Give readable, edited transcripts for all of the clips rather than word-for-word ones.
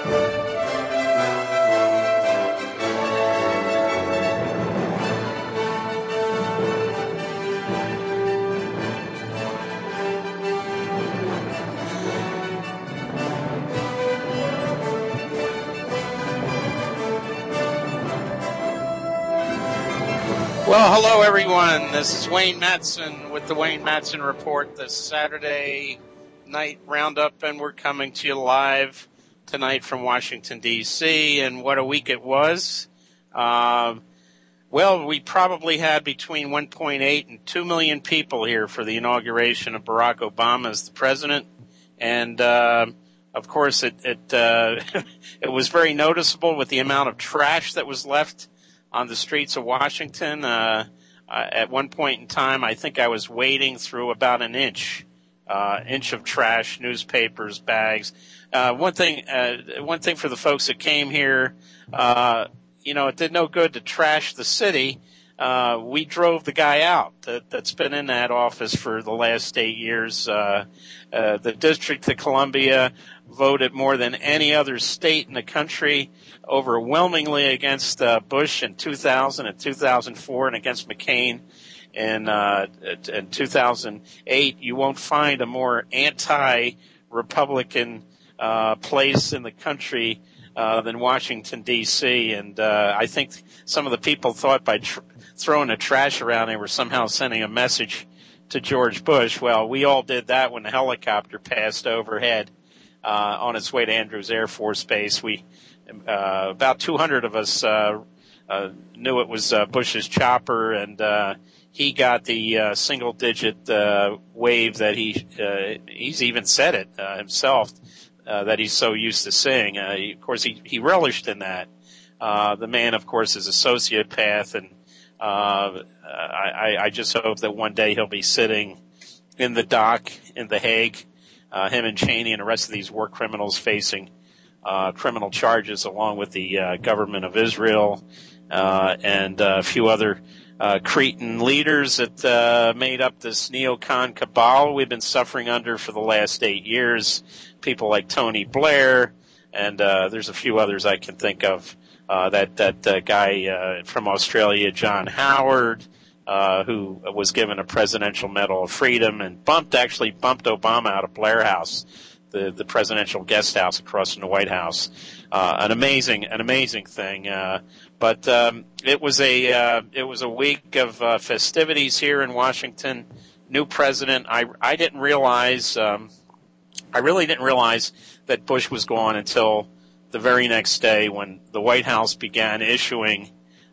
Well, hello, everyone. This is Wayne Madsen with the Wayne Madsen Report, the Saturday night roundup, and we're coming to you live tonight from Washington, D.C., and what a week it was. Well, we probably had between 1.8 and 2 million people here for the inauguration of Barack Obama as the president, and of course, it it was very noticeable with the amount of trash that was left on the streets of Washington. At one point in time, I think I was wading through about an inch of trash, newspapers, bags. One thing for the folks that came here, it did no good to trash the city. We drove the guy out that's been in that office for the last 8 years. The District of Columbia voted more than any other state in the country overwhelmingly against Bush in 2000 and 2004 and against McCain in 2008. You won't find a more anti-Republican place in the country than Washington, D.C. And I think some of the people thought by throwing the trash around they were somehow sending a message to George Bush. Well, we all did that when the helicopter passed overhead on its way to Andrews Air Force Base. We about 200 of us knew it was Bush's chopper, and he got the single-digit wave that he's even said it himself that he's so used to seeing. Of course, he relished in that. The man, of course, is a sociopath, and I just hope that one day he'll be sitting in the dock in The Hague, him and Cheney and the rest of these war criminals facing criminal charges along with the government of Israel and a few other Cretan leaders that made up this neocon cabal we've been suffering under for the last 8 years. People like Tony Blair, and there's a few others I can think of. That guy from Australia, John Howard, who was given a Presidential Medal of Freedom and actually bumped Obama out of Blair House, the presidential guest house across from the White House. An amazing thing. But it was a week of festivities here in Washington. New president. I really didn't realize that Bush was gone until the very next day when the White House began issuing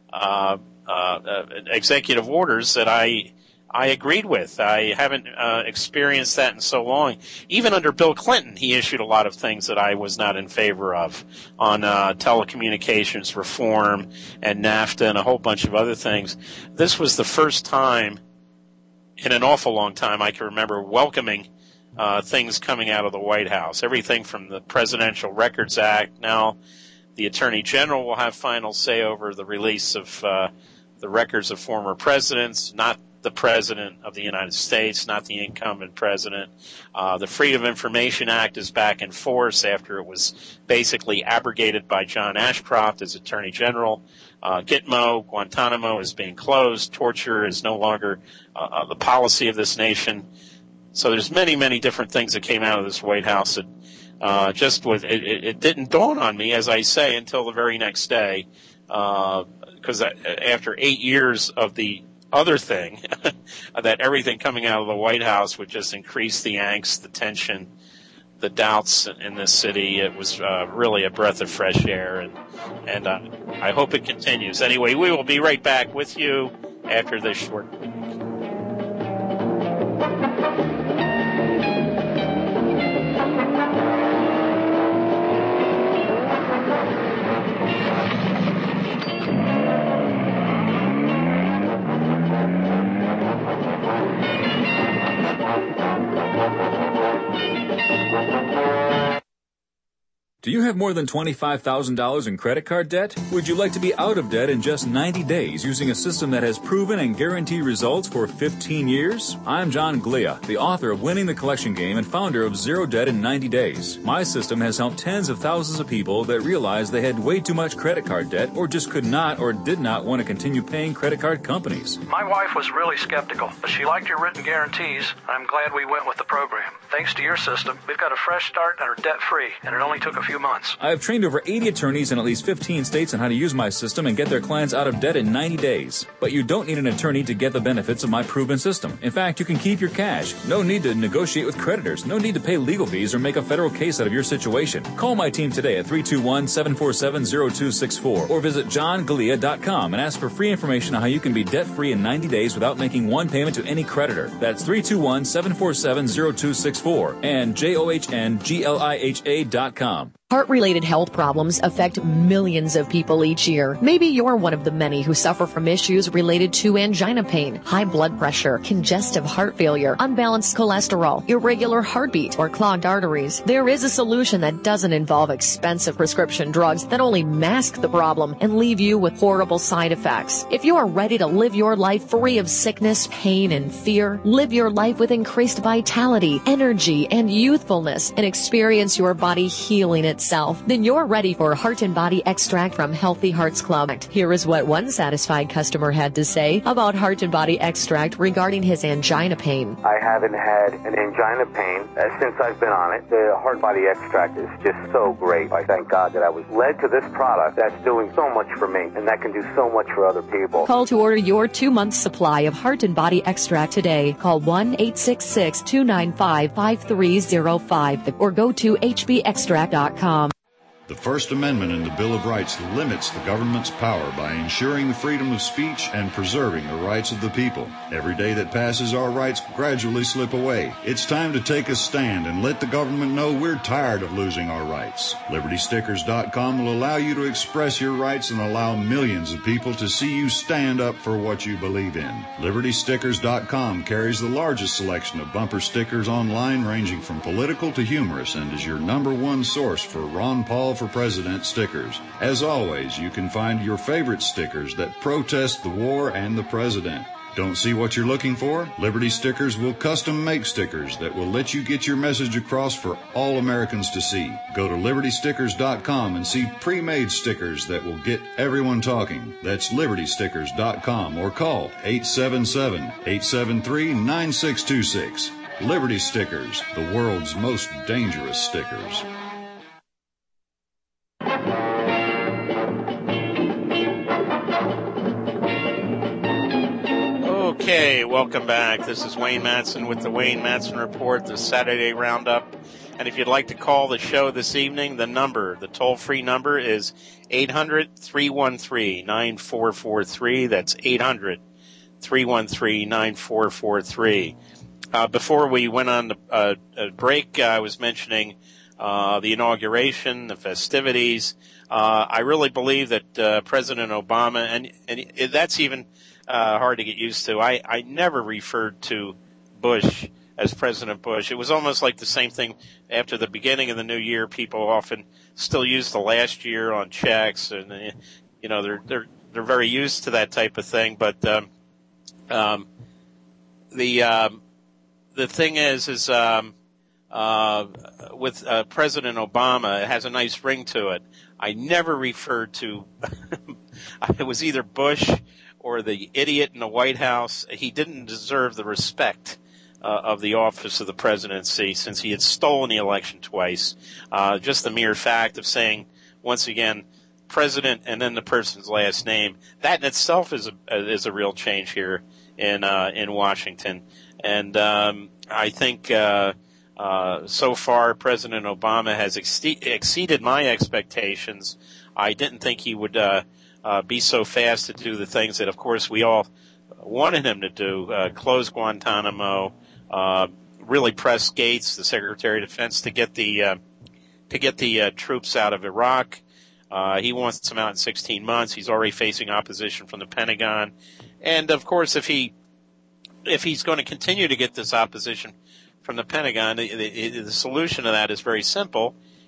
executive orders that I agreed with. I haven't experienced that in so long. Even under Bill Clinton, he issued a lot of things that I was not in favor of on telecommunications reform and NAFTA and a whole bunch of other things. This was the first time in an awful long time I can remember welcoming things coming out of the White House. Everything from the Presidential Records Act. Now the Attorney General will have final say over the release of the records of former presidents, not the President of the United States, not the incumbent president. The Freedom of Information Act is back in force after it was basically abrogated by John Ashcroft as Attorney General. Gitmo, Guantanamo is being closed. Torture is no longer the policy of this nation. So there's many different things that came out of this White House that it didn't dawn on me, as I say, until the very next day, because after 8 years of the other thing, that everything coming out of the White House would just increase the angst, the tension, the doubts in this city. It was really a breath of fresh air, and I hope it continues. Anyway, we will be right back with you after this short break. Do you have more than $25,000 in credit card debt? Would you like to be out of debt in just 90 days using a system that has proven and guaranteed results for 15 years? I'm John Glia, the author of Winning the Collection Game and founder of Zero Debt in 90 Days. My system has helped tens of thousands of people that realized they had way too much credit card debt or just could not or did not want to continue paying credit card companies. My wife was really skeptical, but she liked your written guarantees. I'm glad we went with the program. Thanks to your system, we've got a fresh start and are debt-free, and it only took a few months. I have trained over 80 attorneys in at least 15 states on how to use my system and get their clients out of debt in 90 days. But you don't need an attorney to get the benefits of my proven system. In fact, you can keep your cash. No need to negotiate with creditors. No need to pay legal fees or make a federal case out of your situation. Call my team today at 321-747-0264 or visit johnglia.com and ask for free information on how you can be debt-free in 90 days without making one payment to any creditor. That's 321-747-0264 and JOHNGLIHA.com. Heart-related health problems affect millions of people each year. Maybe you're one of the many who suffer from issues related to angina pain, high blood pressure, congestive heart failure, unbalanced cholesterol, irregular heartbeat, or clogged arteries. There is a solution that doesn't involve expensive prescription drugs that only mask the problem and leave you with horrible side effects. If you are ready to live your life free of sickness, pain, and fear, live your life with increased vitality, energy, and youthfulness, and experience your body healing itself, then you're ready for Heart and Body Extract from Healthy Hearts Club. Here is what one satisfied customer had to say about Heart and Body Extract regarding his angina pain. I haven't had an angina pain since I've been on it. The Heart Body Extract is just so great. I thank God that I was led to this product that's doing so much for me and that can do so much for other people. Call to order your 2-month supply of Heart and Body Extract today. Call 1-866-295-5305 or go to hbextract.com. The First Amendment in the Bill of Rights limits the government's power by ensuring the freedom of speech and preserving the rights of the people. Every day that passes, our rights gradually slip away. It's time to take a stand and let the government know we're tired of losing our rights. LibertyStickers.com will allow you to express your rights and allow millions of people to see you stand up for what you believe in. LibertyStickers.com carries the largest selection of bumper stickers online, ranging from political to humorous, and is your #1 source for Ron Paul for President stickers. As always, you can find your favorite stickers that protest the war and the president. Don't see what you're looking for? Liberty Stickers will custom make stickers that will let you get your message across for all Americans to see. Go to LibertyStickers.com and see pre-made stickers that will get everyone talking. That's LibertyStickers.com or call 877-873-9626. Liberty Stickers, the world's most dangerous stickers. Okay, welcome back. This is Wayne Madsen with the Wayne Madsen Report, the Saturday Roundup. And if you'd like to call the show this evening, the toll-free number is 800-313-9443. That's 800-313-9443. Before we went on a break, I was mentioning the inauguration, the festivities. I really believe that President Obama, and that's even hard to get used to. I never referred to Bush as President Bush. It was almost like the same thing after the beginning of the new year. People often still use the last year on checks, and they're very used to that type of thing. But the thing is with President Obama, it has a nice ring to it. I never referred to it was either Bush or the idiot in the White House. He didn't deserve the respect of the office of the presidency, since he had stolen the election twice. Just the mere fact of saying, once again, president and then the person's last name, that in itself is a real change here in Washington. And I think so far President Obama has exceeded my expectations. I didn't think he would be so fast to do the things that, of course, we all wanted him to do: close Guantanamo, really press Gates, the Secretary of Defense, to get the troops out of Iraq. He wants them out in 16 months. He's already facing opposition from the Pentagon, and of course, if he's going to continue to get this opposition from the Pentagon, the solution to that is very simple.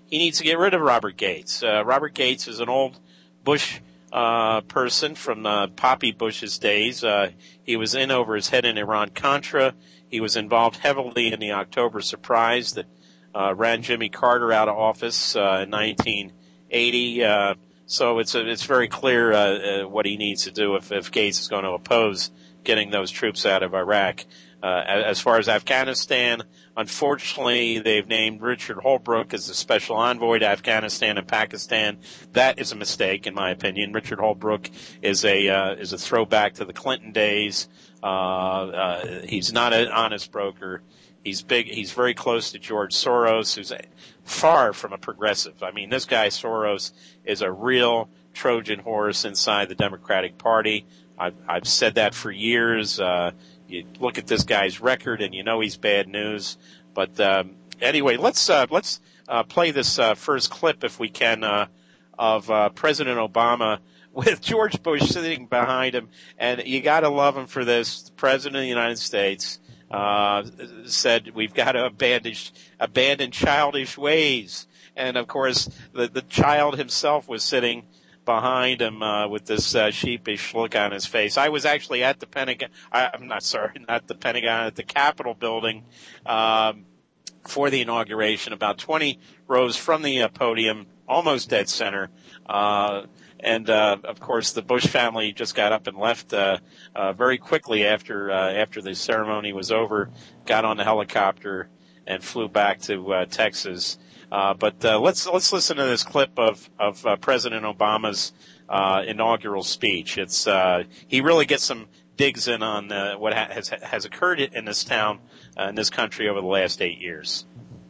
he needs to get rid of Robert Gates. Robert Gates is an old Bush person from Poppy Bush's days. He was in over his head in Iran-Contra. He was involved heavily in the October surprise that ran Jimmy Carter out of office in 1980. So it's very clear what he needs to do if Gates is going to oppose getting those troops out of Iraq. As far as Afghanistan, unfortunately, they've named Richard Holbrooke as the special envoy to Afghanistan and Pakistan. That is a mistake, in my opinion. Richard Holbrooke is a throwback to the Clinton days. He's not an honest broker. He's big. He's very close to George Soros, who's far from a progressive. I mean, this guy Soros is a real Trojan horse inside the Democratic Party. I've said that for years. You look at this guy's record, and you know he's bad news. But anyway, let's play this first clip, if we can, of President Obama with George Bush sitting behind him. And you got to love him for this. The President of the United States said we've got to abandon childish ways. And of course, the child himself was sitting behind him with this sheepish look on his face. I was actually at the Pentagon. Not the Pentagon, at the Capitol building for the inauguration, about 20 rows from the podium, almost dead center. And of course, the Bush family just got up and left very quickly after the ceremony was over, got on the helicopter and flew back to Texas. But let's listen to this clip of President Obama's inaugural speech. It's he really gets some digs in on what has occurred in this town, in this country over the last 8 years.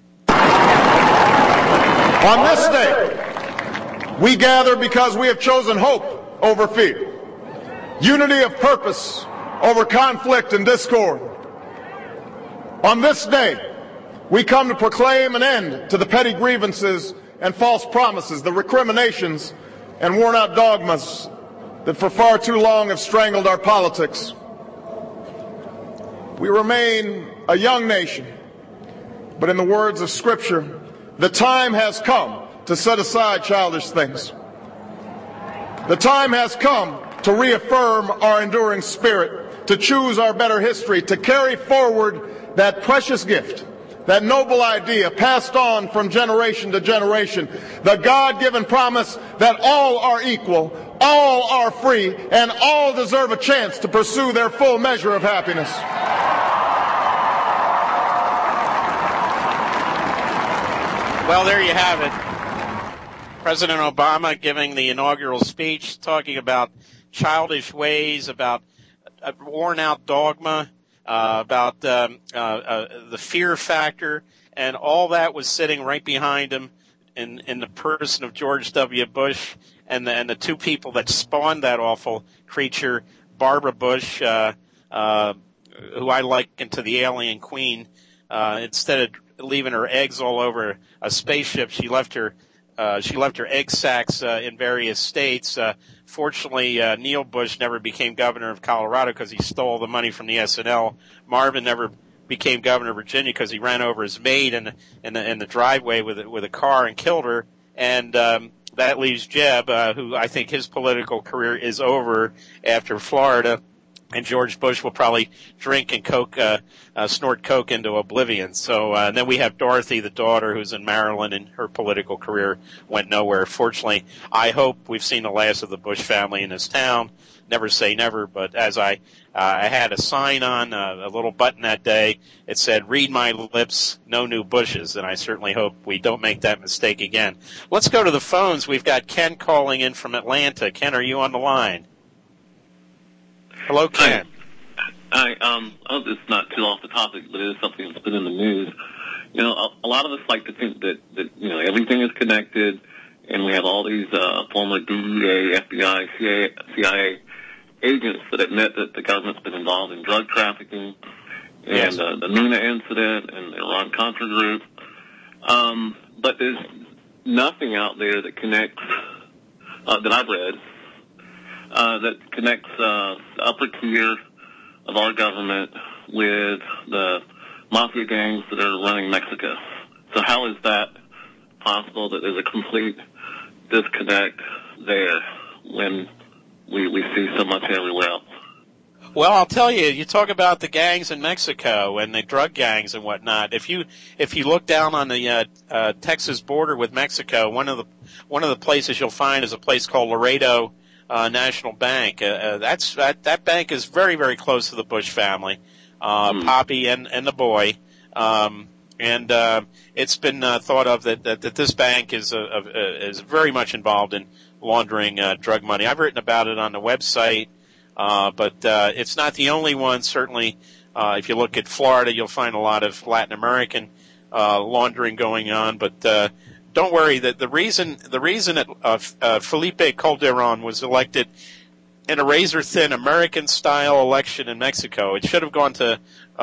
On this day, we gather because we have chosen hope over fear, unity of purpose over conflict and discord. On this day, we come to proclaim an end to the petty grievances and false promises, the recriminations and worn-out dogmas that for far too long have strangled our politics. We remain a young nation, but in the words of Scripture, the time has come to set aside childish things. The time has come to reaffirm our enduring spirit, to choose our better history, to carry forward that precious gift, that noble idea passed on from generation to generation, the God-given promise that all are equal, all are free, and all deserve a chance to pursue their full measure of happiness. Well, there you have it. President Obama giving the inaugural speech, talking about childish ways, about a worn-out dogma, about the fear factor, and all that was sitting right behind him in the person of George W. Bush and the two people that spawned that awful creature, Barbara Bush, who I liken to the alien queen. Instead of leaving her eggs all over a spaceship, she left her egg sacs in various states. Fortunately, Neil Bush never became governor of Colorado because he stole the money from the SNL. Marvin never became governor of Virginia because he ran over his maid in the driveway with a car and killed her. And that leaves Jeb, who I think his political career is over after Florida. And George Bush will probably drink and snort coke into oblivion. So then we have Dorothy, the daughter, who's in Maryland, and her political career went nowhere. Fortunately, I hope we've seen the last of the Bush family in this town. Never say never, but as I had a sign on, a little button that day, it said, "Read my lips, no new Bushes," and I certainly hope we don't make that mistake again. Let's go to the phones. We've got Ken calling in from Atlanta. Ken, are you on the line? Hello, Ken. Hi. It's not too off the topic, but it is something that's been in the news. You know, a lot of us like to think that everything is connected, and we have all these former DEA, FBI, CIA agents that admit that the government's been involved in drug trafficking, and yes, the Nuna incident and the Iran-Contra group. But there's nothing out there that connects, that I've read, that connects the upper tier of our government with the mafia gangs that are running Mexico. So how is that possible that there's a complete disconnect there when we see so much everywhere else? Well, I'll tell you, you talk about the gangs in Mexico and the drug gangs and whatnot. If you look down on the Texas border with Mexico, one of the places you'll find is a place called Laredo National Bank. That bank is very, very close to the Bush family, Poppy and the boy. It's been thought of that this bank is very much involved in laundering drug money. I've written about it on the website. But it's not the only one. Certainly, if you look at Florida, you'll find a lot of Latin American laundering going on. But don't worry, that the reason that Felipe Calderon was elected in a razor-thin American-style election in Mexico, it should have gone to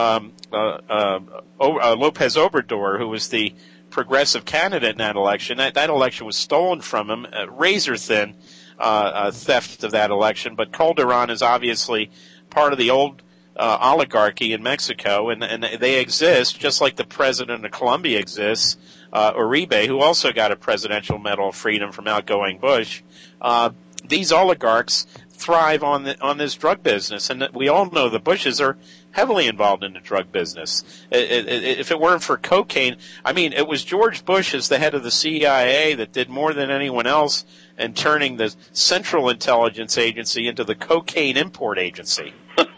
Lopez Obrador, who was the progressive candidate in that election. That election was stolen from him, razor-thin. Theft of that election, but Calderon is obviously part of the old oligarchy in Mexico, and they exist just like the president of Colombia exists, Uribe, who also got a Presidential Medal of Freedom from outgoing Bush. These oligarchs thrive on this drug business, and we all know the Bushes are heavily involved in the drug business. If it weren't for cocaine, I mean, it was George Bush as the head of the CIA that did more than anyone else in turning the Central Intelligence Agency into the cocaine import agency. But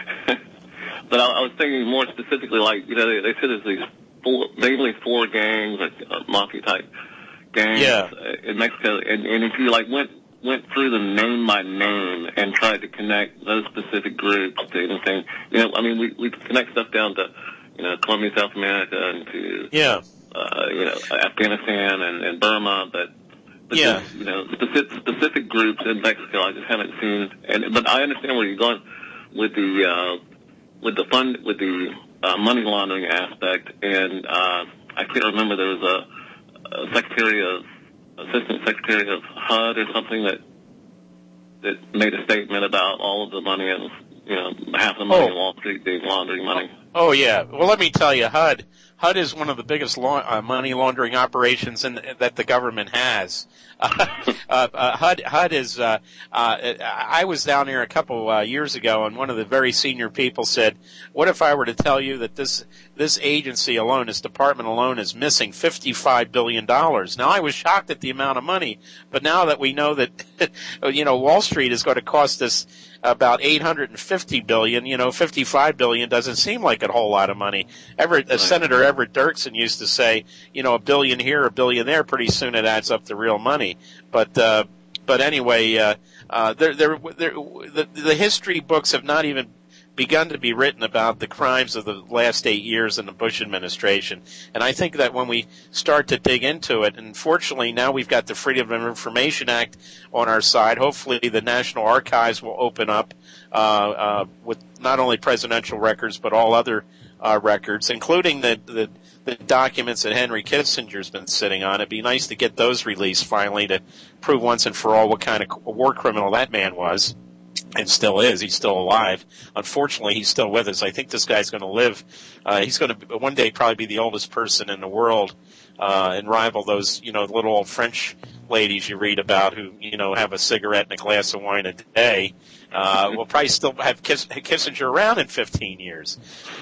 I was thinking more specifically, like, you know, they said there's these mainly four gangs, like mafia-type gangs in Mexico, and if you, like, went through them name by name and tried to connect those specific groups to anything. You know, I mean, we connect stuff down to, you know, Colombia, South America, and to, you know, Afghanistan and Burma, but just, you know, specific groups in Mexico I just haven't seen. But I understand where you're going with the money laundering aspect, and I can't remember, there was a Assistant Secretary of HUD or something that made a statement about all of the money and, you know, half the money in Wall Street being laundering money. Oh yeah. Well, let me tell you, HUD is one of the biggest money laundering operations that the government has. HUD is. I was down here a couple years ago, and one of the very senior people said, "What if I were to tell you that this agency alone, this department alone, is missing $55 billion?" Now, I was shocked at the amount of money, but now that we know that, you know, Wall Street is going to cost us about $850 billion, you know, $55 billion doesn't seem like a whole lot of money. Senator Everett Dirksen used to say, you know, $1 billion here, $1 billion there, pretty soon it adds up to real money. But anyway, the history books have not even begun to be written about the crimes of the last 8 years in the Bush administration. And I think that when we start to dig into it, and fortunately now we've got the Freedom of Information Act on our side, hopefully the National Archives will open up with not only presidential records but all other records, including the documents that Henry Kissinger's been sitting on. It'd be nice to get those released finally to prove once and for all what kind of war criminal that man was. And still is. He's still alive. Unfortunately, he's still with us. I think this guy's going to live. He's going to one day probably be the oldest person in the world, and rival those, you know, little old French ladies you read about who, you know, have a cigarette and a glass of wine a day. We'll probably still have Kissinger around in 15 years.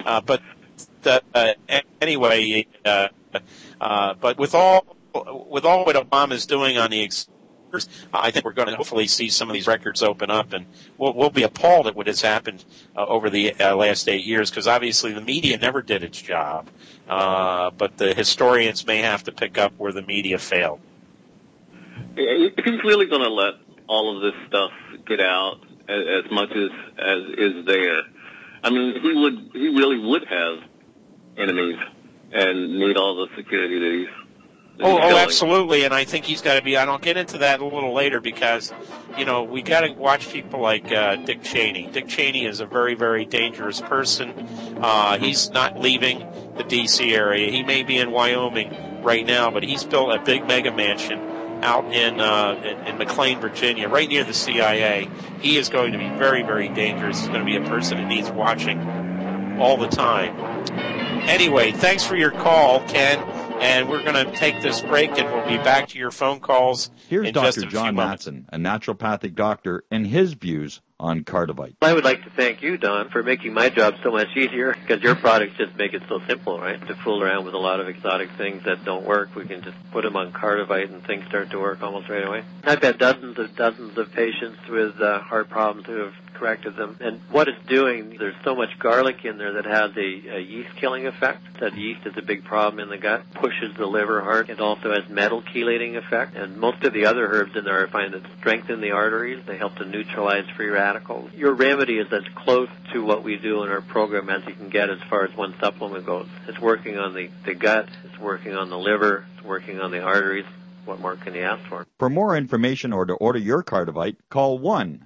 Anyway, but with all what Obama's doing on the I think we're going to hopefully see some of these records open up, and we'll be appalled at what has happened over the last 8 years, because obviously the media never did its job, but the historians may have to pick up where the media failed. If he's really going to let all of this stuff get out as much as is there, I mean, he really would have enemies and need all the security that he's. Oh, absolutely, and I think he's got to be. I'll get into that a little later because, you know, we got to watch people like Dick Cheney. Dick Cheney is a very, very dangerous person. He's not leaving the D.C. area. He may be in Wyoming right now, but he's built a big mega mansion out in McLean, Virginia, right near the CIA. He is going to be very, very dangerous. He's going to be a person that needs watching all the time. Anyway, thanks for your call, Ken. And we're going to take this break, and we'll be back to your phone calls. Here's in just Dr. a few John moments. Matson, a naturopathic doctor, and his views on Cardivite. I would like to thank you, Don, for making my job so much easier, because your products just make it so simple, right? To fool around with a lot of exotic things that don't work, we can just put them on Cardivite and things start to work almost right away. I've had dozens of patients with heart problems who have corrected them. And what it's doing, there's so much garlic in there that has a yeast-killing effect. That yeast is a big problem in the gut, pushes the liver hard. It also has metal chelating effect. And most of the other herbs in there I find that strengthen the arteries. They help to neutralize free radicals. Your remedy is as close to what we do in our program as you can get as far as one supplement goes. It's working on the gut, it's working on the liver, it's working on the arteries. What more can you ask for? For more information or to order your Cardivite, call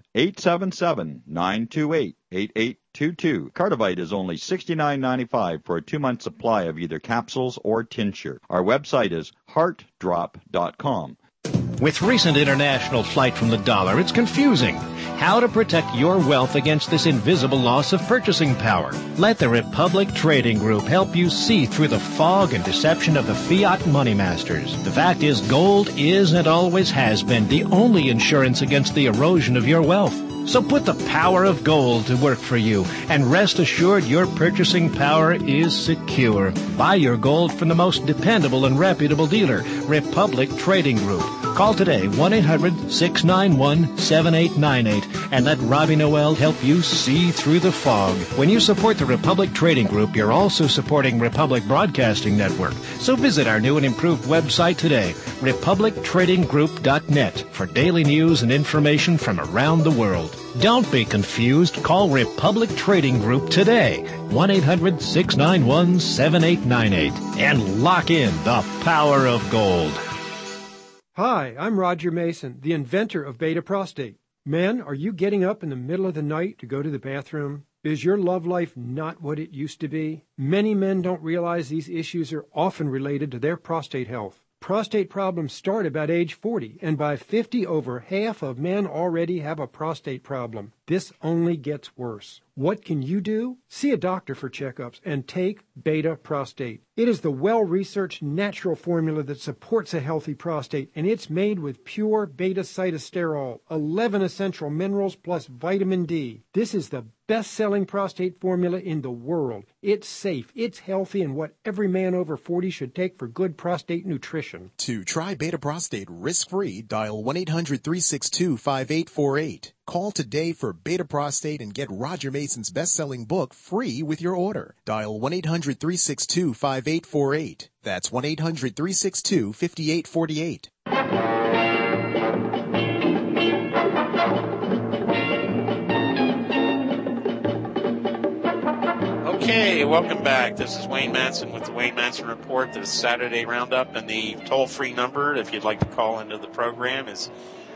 1-877-928-8822. Cardivite is only $69.95 for a 2-month supply of either capsules or tincture. Our website is heartdrop.com. With recent international flight from the dollar, it's confusing. How to protect your wealth against this invisible loss of purchasing power. Let the Republic Trading Group help you see through the fog and deception of the fiat money masters. The fact is, gold is and always has been the only insurance against the erosion of your wealth. So put the power of gold to work for you, and rest assured your purchasing power is secure. Buy your gold from the most dependable and reputable dealer, Republic Trading Group. Call today, 1-800-691-7898, and let Robbie Noel help you see through the fog. When you support the Republic Trading Group, you're also supporting Republic Broadcasting Network. So visit our new and improved website today, republictradinggroup.net, for daily news and information from around the world. Don't be confused. Call Republic Trading Group today, 1-800-691-7898, and lock in the power of gold. Hi, I'm Roger Mason, the inventor of Beta Prostate. Men, are you getting up in the middle of the night to go to the bathroom? Is your love life not what it used to be? Many men don't realize these issues are often related to their prostate health. Prostate problems start about age 40, and by 50, over half of men already have a prostate problem. This only gets worse. What can you do? See a doctor for checkups and take Beta Prostate. It is the well-researched natural formula that supports a healthy prostate, and it's made with pure beta-cytosterol, 11 essential minerals plus vitamin D. This is the best-selling prostate formula in the world. It's safe, it's healthy, and what every man over 40 should take for good prostate nutrition. To try Beta Prostate risk-free, dial 1-800-362-5848. Call today for Beta Prostate and get Roger Mason's best-selling book free with your order. Dial 1-800-362-5848. That's 1-800-362-5848. Okay, welcome back. This is Wayne Matson with the Wayne Matson Report, the Saturday Roundup, and the toll-free number, if you'd like to call into the program, is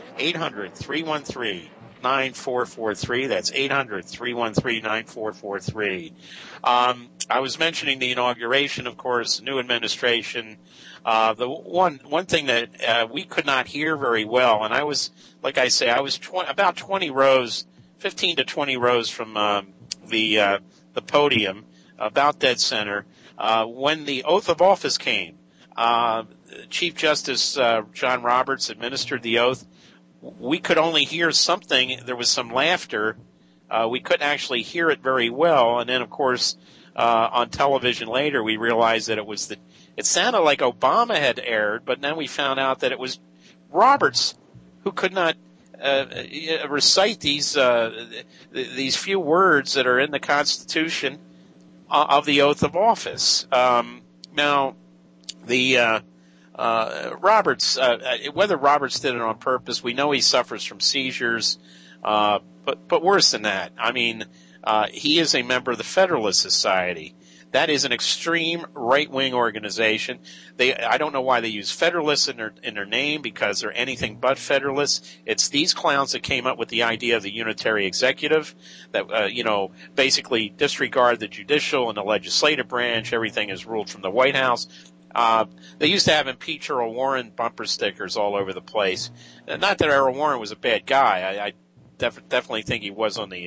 800-313-9443. That's 800-313-9443. I was mentioning the inauguration, of course, new administration. The one thing that we could not hear very well, and I was, like I say, I was about 20 rows, 15 to 20 rows from the podium, about dead center, when the oath of office came. Chief Justice John Roberts administered the oath. We could only hear something. There was some laughter. We couldn't actually hear it very well. And then, of course, on television later, we realized that it sounded like Obama had erred, but then we found out that it was Roberts who could not recite these few words that are in the Constitution of the oath of office. Now, the Roberts, whether Roberts did it on purpose, we know he suffers from seizures, but worse than that, I mean, he is a member of the Federalist Society. That is an extreme right-wing organization. I don't know why they use Federalists in their name, because they're anything but Federalists. It's these clowns that came up with the idea of the unitary executive that, basically disregard the judicial and the legislative branch. Everything is ruled from the White House. They used to have impeach Earl Warren bumper stickers all over the place. Not that Earl Warren was a bad guy. I definitely think he was on the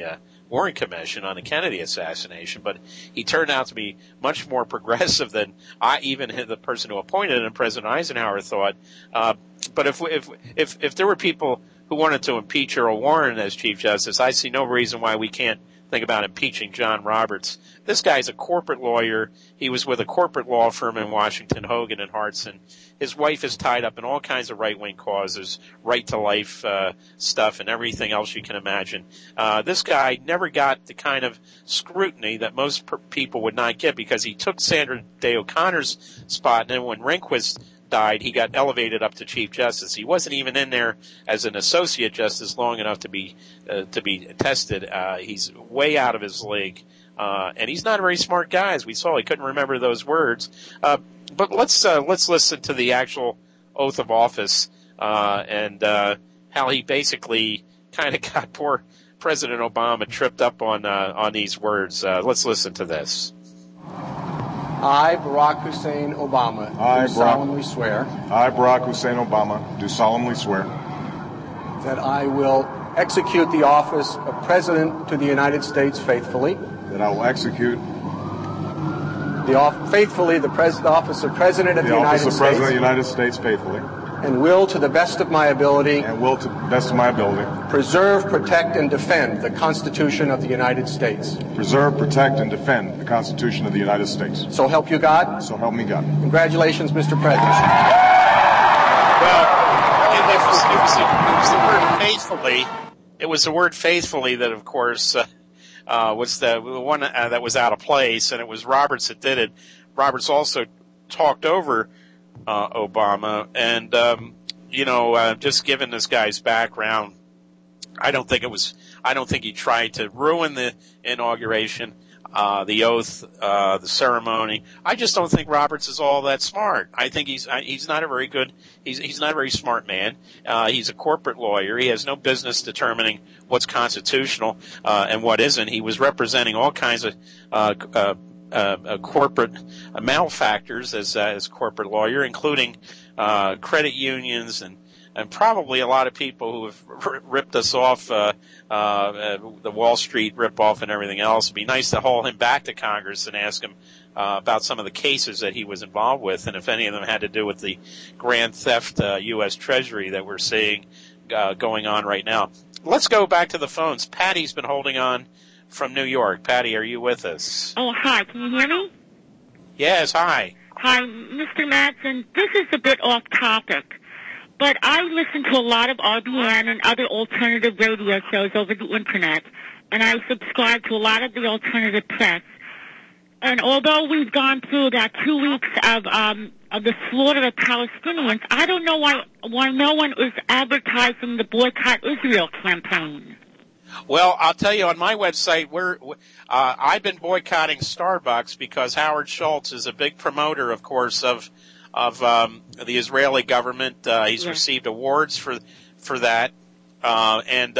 Warren Commission on the Kennedy assassination, but he turned out to be much more progressive than even the person who appointed him, President Eisenhower, thought. But if there were people who wanted to impeach Earl Warren as Chief Justice, I see no reason why we can't think about impeaching John Roberts. This guy's a corporate lawyer. He was with a corporate law firm in Washington, Hogan and Hartson. His wife is tied up in all kinds of right-wing causes, right-to-life stuff and everything else you can imagine. This guy never got the kind of scrutiny that most people would not get because he took Sandra Day O'Connor's spot, and then when Rehnquist died, he got elevated up to Chief Justice. He wasn't even in there as an associate justice long enough to be tested. He's way out of his league, and he's not a very smart guy, as we saw. He couldn't remember those words. But let's listen to the actual oath of office and how he basically kind of got poor President Obama tripped up on these words. Let's listen to this. I, Barack Hussein Obama, do solemnly swear. I, Barack Hussein Obama, do solemnly swear. That I will execute the office of President to the United States faithfully. That I will execute the office of President of the United States. The office of President of the United States faithfully. And will, to the best of my ability. And will, to the best of my ability. Preserve, protect, and defend the Constitution of the United States. Preserve, protect, and defend the Constitution of the United States. So help you God. So help me God. Congratulations, Mr. President. Well, it was the word faithfully. It was the word faithfully that, of course, was the one that was out of place, and it was Roberts that did it. Roberts also talked over Obama, and just given this guy's background, I don't think he tried to ruin the inauguration, the oath, the ceremony. I just don't think Roberts is all that smart. I think he's not a very good, he's not a very smart man. He's a corporate lawyer. He has no business determining what's constitutional, and what isn't. He was representing all kinds of, corporate malefactors as corporate lawyer, including credit unions and probably a lot of people who have ripped us off, the Wall Street ripoff and everything else. It'd be nice to haul him back to Congress and ask him about some of the cases that he was involved with, and if any of them had to do with the grand theft U.S. Treasury that we're seeing going on right now. Let's go back to the phones. Patty's been holding on from New York. Patty, are you with us? Oh, hi. Can you hear me? Yes, hi. Hi, Mr. Madsen. This is a bit off topic, but I listen to a lot of RBN and other alternative radio shows over the Internet, and I subscribe to a lot of the alternative press. And although we've gone through about 2 weeks of the slaughter of Palestinians, I don't know why no one is advertising the Boycott Israel campaign. Well, I'll tell you, on my website, I've been boycotting Starbucks because Howard Schultz is a big promoter, of course, of the Israeli government. He's received awards for that, and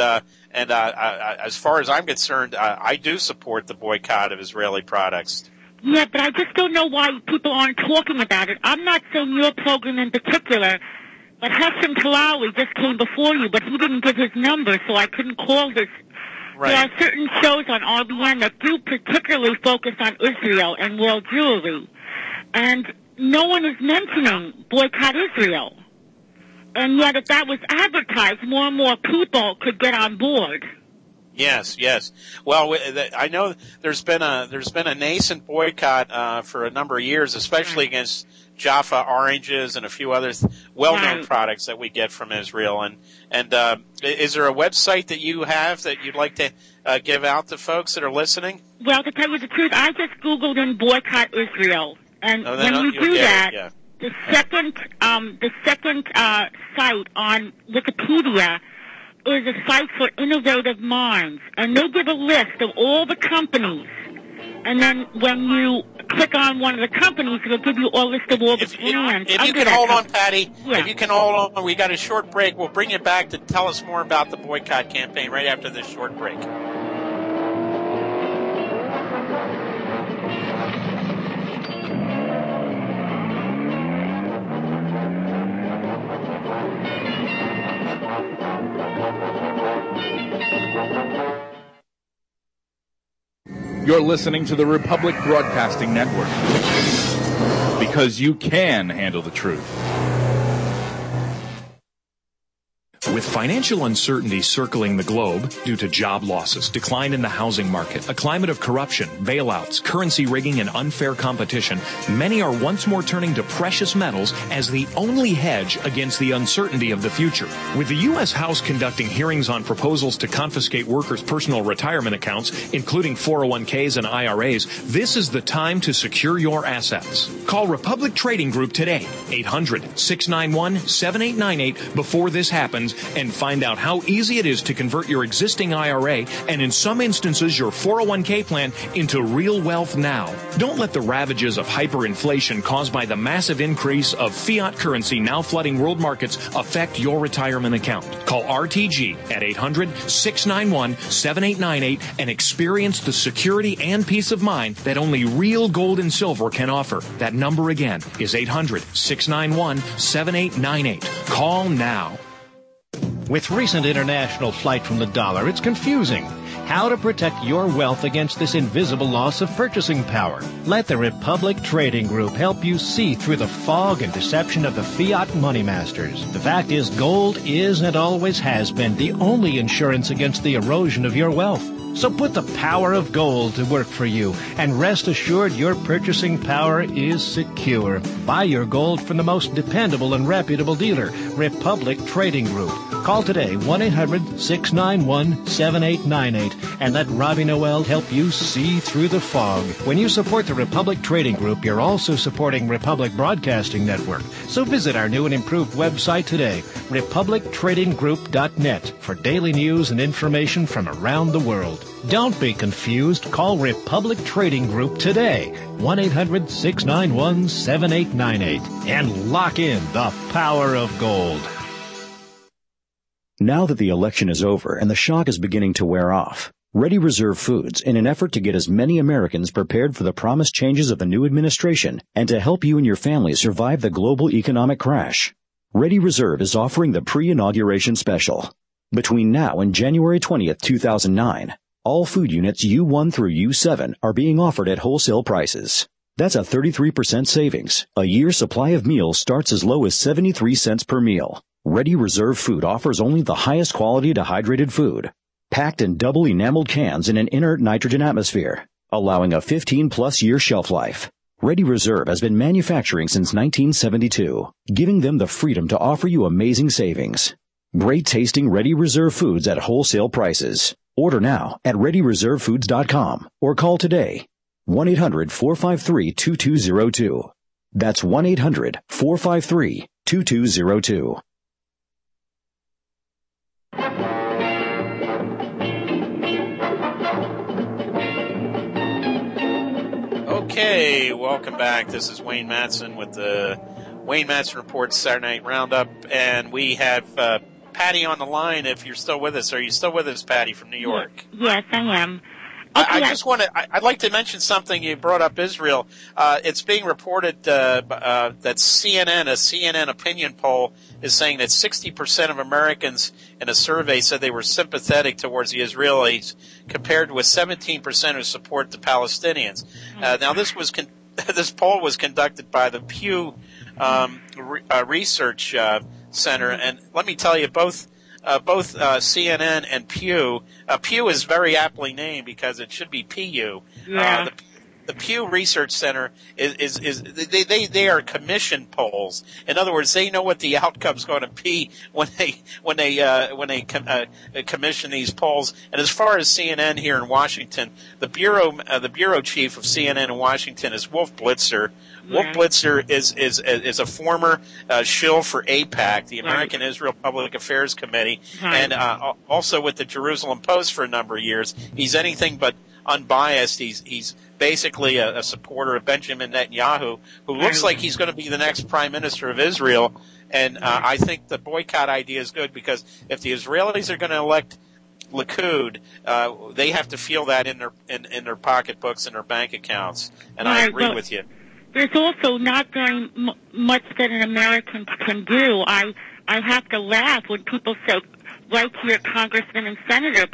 as far as I'm concerned, I do support the boycott of Israeli products. Yeah, but I just don't know why people aren't talking about it. I'm not saying your program in particular. But Hassan Talawi just came before you, but he didn't give his number, so I couldn't call this. Right. There are certain shows on RBN that do particularly focus on Israel and world Jewry. And no one is mentioning Boycott Israel. And yet if that was advertised, more and more people could get on board. Yes. Well, I know there's been a nascent boycott for a number of years, especially against Jaffa oranges and a few other well-known products that we get from Israel. And is there a website that you have that you'd like to give out to folks that are listening? Well, to tell you the truth, I just Googled in Boycott Israel, and when you do that, the second site on Wikipedia is a site for innovative minds, and they give a list of all the companies. And then when you click on one of the companies, it'll give you a list of all the brands. If you can hold on, Patty, if you can hold on, we got a short break. We'll bring you back to tell us more about the boycott campaign right after this short break. You're listening to the Republic Broadcasting Network. Because you can handle the truth. With financial uncertainty circling the globe due to job losses, decline in the housing market, a climate of corruption, bailouts, currency rigging, and unfair competition, many are once more turning to precious metals as the only hedge against the uncertainty of the future. With the U.S. House conducting hearings on proposals to confiscate workers' personal retirement accounts, including 401ks and IRAs, this is the time to secure your assets. Call Republic Trading Group today, 800-691-7898, before this happens, and find out how easy it is to convert your existing IRA and, in some instances, your 401k plan into real wealth now. Don't let the ravages of hyperinflation caused by the massive increase of fiat currency now flooding world markets affect your retirement account. Call RTG at 800-691-7898 and experience the security and peace of mind that only real gold and silver can offer. That number again is 800-691-7898. Call now. With recent international flight from the dollar, it's confusing. How to protect your wealth against this invisible loss of purchasing power. Let the Republic Trading Group help you see through the fog and deception of the fiat money masters. The fact is, gold is and always has been the only insurance against the erosion of your wealth. So put the power of gold to work for you, and rest assured your purchasing power is secure. Buy your gold from the most dependable and reputable dealer, Republic Trading Group. Call today, 1-800-691-7898, and let Robbie Noel help you see through the fog. When you support the Republic Trading Group, you're also supporting Republic Broadcasting Network. So visit our new and improved website today, republictradinggroup.net, for daily news and information from around the world. Don't be confused. Call Republic Trading Group today, 1-800-691-7898, and lock in the power of gold. Now that the election is over and the shock is beginning to wear off, Ready Reserve Foods, in an effort to get as many Americans prepared for the promised changes of the new administration and to help you and your family survive the global economic crash, Ready Reserve is offering the pre-inauguration special. Between now and January 20th, 2009, all food units U1 through U7 are being offered at wholesale prices. That's a 33% savings. A year's supply of meals starts as low as 73 cents per meal. Ready Reserve Food offers only the highest quality dehydrated food, packed in double enameled cans in an inert nitrogen atmosphere, allowing a 15-plus year shelf life. Ready Reserve has been manufacturing since 1972, giving them the freedom to offer you amazing savings. Great tasting Ready Reserve Foods at wholesale prices. Order now at ReadyReserveFoods.com or call today. 1-800-453-2202. That's 1-800-453-2202. Okay, welcome back. This is Wayne Matson with the Wayne Matson Report Saturday Night Roundup, and we have Patty on the line. If you're still with us, are you still with us, Patty, from New York? Yes, I am. I'd like to mention something. You brought up Israel. It's being reported that a CNN opinion poll is saying that 60% of Americans in a survey said they were sympathetic towards the Israelis, compared with 17% who support the Palestinians. Now, this poll was conducted by the Pew Research Center, and let me tell you, both CNN and Pew. Pew is very aptly named because it should be PU. Yeah. The Pew Research Center they are commission polls. In other words, they know what the outcome's going to be when they commission these polls. And as far as CNN here in Washington, the bureau chief of CNN in Washington is Wolf Blitzer. Yeah. Wolf Blitzer is a former shill for AIPAC, the American Israel Public Affairs Committee, and also with the Jerusalem Post for a number of years. He's anything but unbiased. He's basically a supporter of Benjamin Netanyahu, who looks like he's going to be the next prime minister of Israel. And I think the boycott idea is good, because if the Israelis are going to elect Likud, they have to feel that in their pocketbooks and their bank accounts. And I agree with you. There's also not very much that an American can do. I have to laugh when people say, right here, Congressman and Senator, but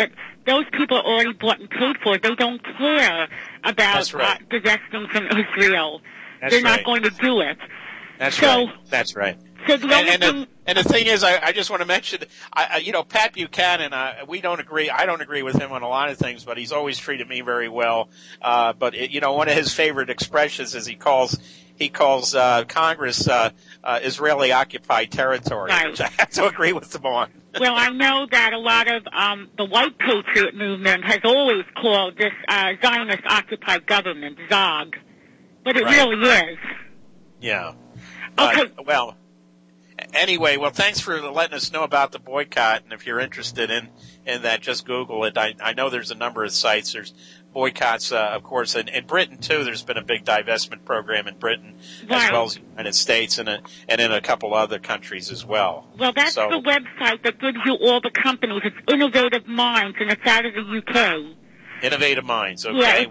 those people are already bought and paid for. They don't care about divesting from Israel. They're not going to do it. That's right. So the and the thing is, I just want to mention, Pat Buchanan, we don't agree. I don't agree with him on a lot of things, but he's always treated me very well. But one of his favorite expressions is he calls Congress Israeli occupied territory, which I have to agree with him on. Well, I know that a lot of the white patriot movement has always called this Zionist occupied government ZOG, but it really is. Yeah. Okay. Anyway, thanks for letting us know about the boycott, and if you're interested in that, just Google it. I know there's a number of sites. There's boycotts, of course, and in Britain too. There's been a big divestment program in Britain, as well as the United States, and in a couple other countries as well. Well, that's the website that gives you all the companies. It's Innovative Minds, and it's out of the UK. Innovative Minds, okay. Yeah,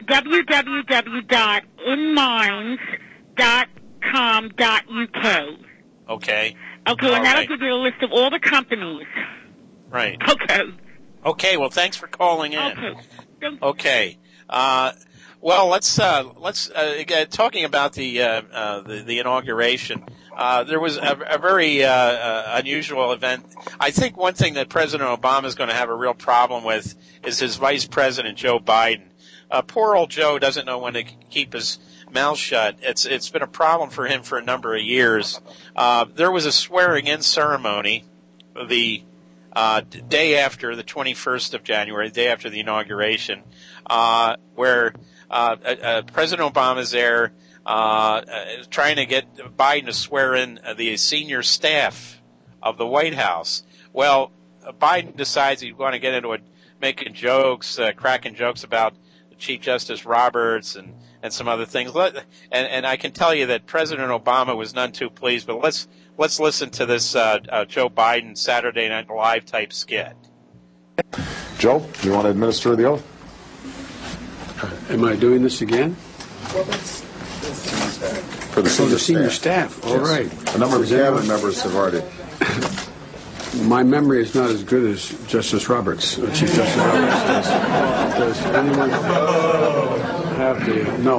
www.inminds.com.uk. Okay. Okay, and that'll give you a list of all the companies. Right. Okay, well, thanks for calling in. Okay. Let's talking about the inauguration. There was a very unusual event. I think one thing that President Obama is going to have a real problem with is his Vice President Joe Biden. Poor old Joe doesn't know when to keep his mouth shut. It's been a problem for him for a number of years. There was a swearing-in ceremony the day after the 21st of January, the day after the inauguration, where President Obama is there trying to get Biden to swear in the senior staff of the White House. Well, Biden decides he's going to get into making jokes, cracking jokes about Chief Justice Roberts and some other things. And I can tell you that President Obama was none too pleased, but let's listen to this Joe Biden Saturday Night Live type skit. Joe, you want to administer the oath? Am I doing this again? Well, for the senior staff. All right. A number of cabinet members have already. My memory is not as good as Justice Roberts, Chief Justice Roberts. Does anyone have the... No,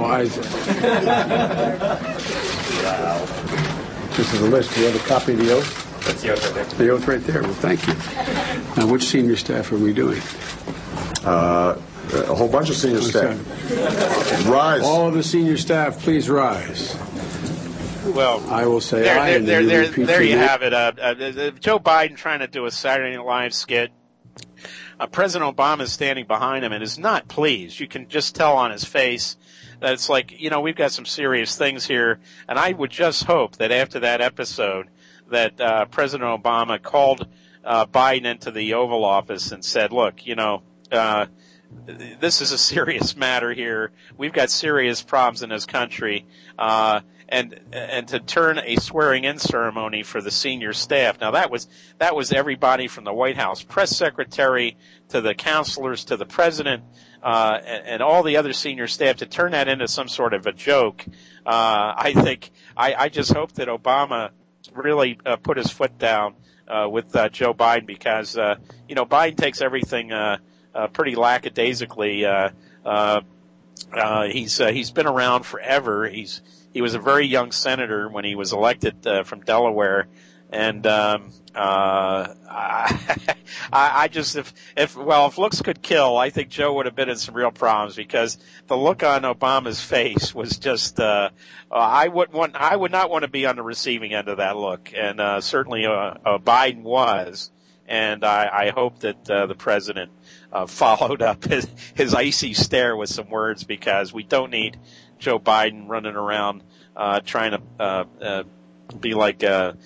This is a list. Do you have a copy of the oath? That's the oath right there. The oath right there. Well, thank you. Now, which senior staff are we doing? A whole bunch of senior staff. Rise. All of the senior staff, please rise. Well, I will say there you have it. Joe Biden trying to do a Saturday Night Live skit. President Obama is standing behind him and is not pleased. You can just tell on his face that it's like, we've got some serious things here. And I would just hope that after that episode that President Obama called Biden into the Oval Office and said, look, this is a serious matter here. We've got serious problems in this country. And to turn a swearing-in ceremony for the senior staff. Now that was everybody from the White House press secretary to the counselors to the president, and all the other senior staff, to turn that into some sort of a joke. I just hope that Obama really put his foot down with Joe Biden, because Biden takes everything pretty lackadaisically. He's been around forever. He was a very young senator when he was elected from Delaware, and I just if looks could kill, I think Joe would have been in some real problems, because the look on Obama's face was just I would not want to be on the receiving end of that look, and certainly Biden was, and I hope that the president followed up his icy stare with some words, because we don't need Joe Biden running around trying to be like a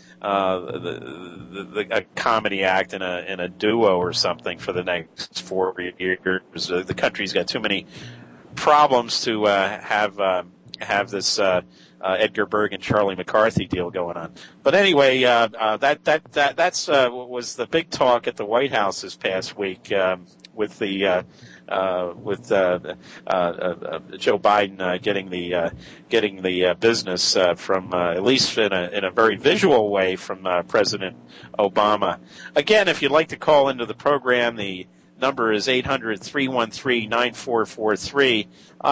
comedy act in a duo or something for the next 4 years. The country's got too many problems to have this Edgar Berg and Charlie McCarthy deal going on. But anyway, that's was the big talk at the White House this past week, with Joe Biden getting the business from at least in a very visual way from President Obama. Again, if you'd like to call into the program, the number is 800-313-9443.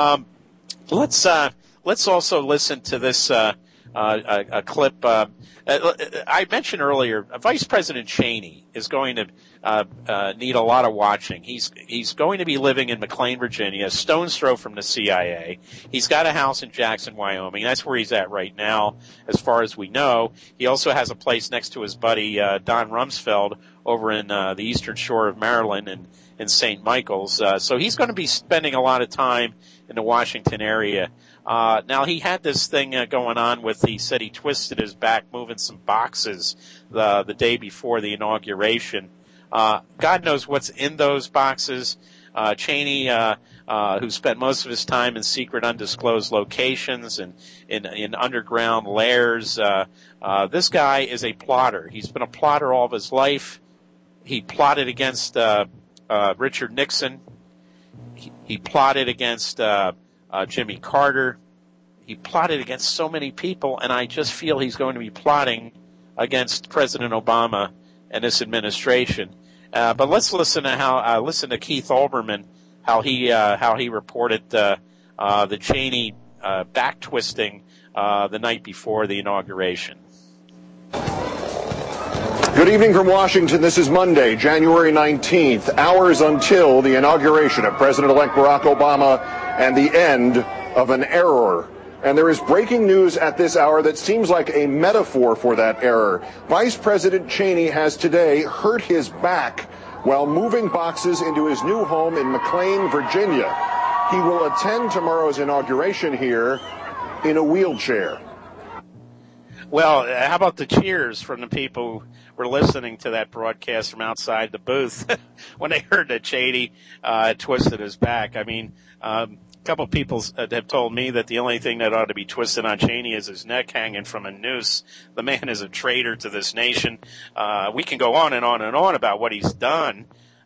Let's also listen to this a clip. I mentioned earlier, Vice President Cheney is going to need a lot of watching. He's going to be living in McLean, Virginia, a stone's throw from the CIA. He's got a house in Jackson, Wyoming. That's where he's at right now, as far as we know. He also has a place next to his buddy Don Rumsfeld over in the eastern shore of Maryland and in St. Michael's. So he's going to be spending a lot of time in the Washington area. Now, he had this thing going on with, he said he twisted his back moving some boxes the day before the inauguration. God knows what's in those boxes. Cheney, who spent most of his time in secret undisclosed locations and in underground lairs, this guy is a plotter. He's been a plotter all of his life. He plotted against Richard Nixon. He plotted against Jimmy Carter. He plotted against so many people, and I just feel he's going to be plotting against President Obama and this administration. But let's listen to Keith Olbermann, how he reported the Cheney back twisting the night before the inauguration. Good evening from Washington. This is Monday, January 19th, hours until the inauguration of President-elect Barack Obama and the end of an error. And there is breaking news at this hour that seems like a metaphor for that error. Vice President Cheney has today hurt his back while moving boxes into his new home in McLean, Virginia. He will attend tomorrow's inauguration here in a wheelchair. Well, how about the cheers from the people who were listening to that broadcast from outside the booth when they heard that Cheney twisted his back? I mean, a couple of people have told me that the only thing that ought to be twisted on Cheney is his neck hanging from a noose. The man is a traitor to this nation. We can go on and on and on about what he's done.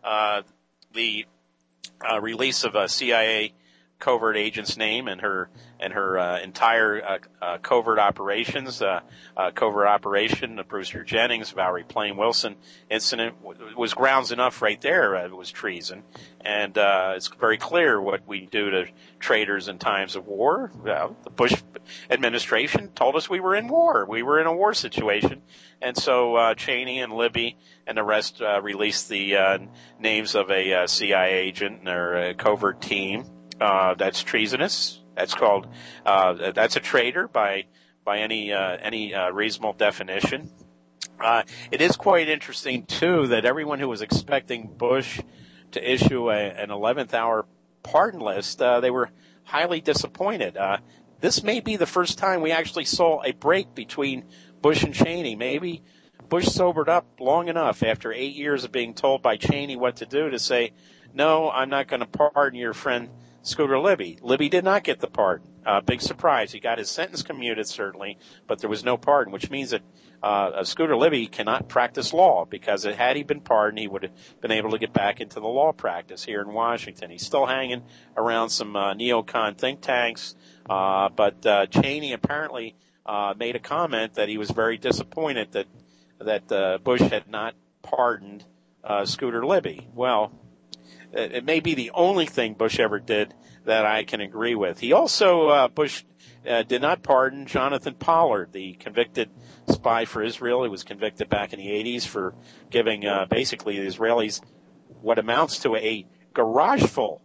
The release of a CIA covert agent's name and her entire covert operations, covert operation, the Brewster Jennings, Valerie Plame Wilson incident was grounds enough right there. It was treason. And it's very clear what we do to traitors in times of war. The Bush administration told us we were in war. We were in a war situation. And so Cheney and Libby and the rest released the names of a CIA agent and their covert team. That's treasonous. That's called that's a traitor by any reasonable definition. It is quite interesting too that everyone who was expecting Bush to issue an 11th hour pardon list, they were highly disappointed. This may be the first time we actually saw a break between Bush and Cheney. Maybe Bush sobered up long enough after 8 years of being told by Cheney what to do to say, no, I'm not going to pardon your friend Scooter Libby. Libby did not get the pardon. Big surprise. He got his sentence commuted, certainly, but there was no pardon, which means that Scooter Libby cannot practice law, because had he been pardoned, he would have been able to get back into the law practice here in Washington. He's still hanging around some neocon think tanks, but Cheney apparently made a comment that he was very disappointed that Bush had not pardoned Scooter Libby. Well, it may be the only thing Bush ever did that I can agree with. He also, Bush did not pardon Jonathan Pollard, the convicted spy for Israel. He was convicted back in the 80s for giving basically the Israelis what amounts to a garage full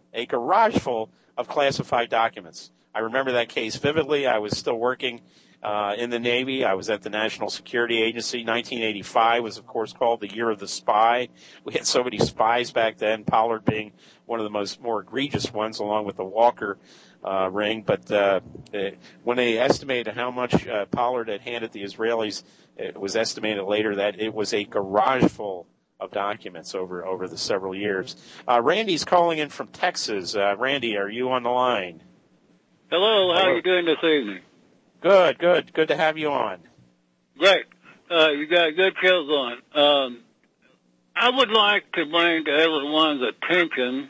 of classified documents. I remember that case vividly. I was still working in the Navy. I was at the National Security Agency. 1985 was, of course, called the Year of the Spy. We had so many spies back then, Pollard being one of the more egregious ones, along with the Walker ring. But when they estimated how much Pollard had handed the Israelis, it was estimated later that it was a garage full of documents over the several years. Randy's calling in from Texas. Randy, are you on the line? Hello, how are you doing this evening? Good to have you on. Great. You got good shows on. I would like to bring to everyone's attention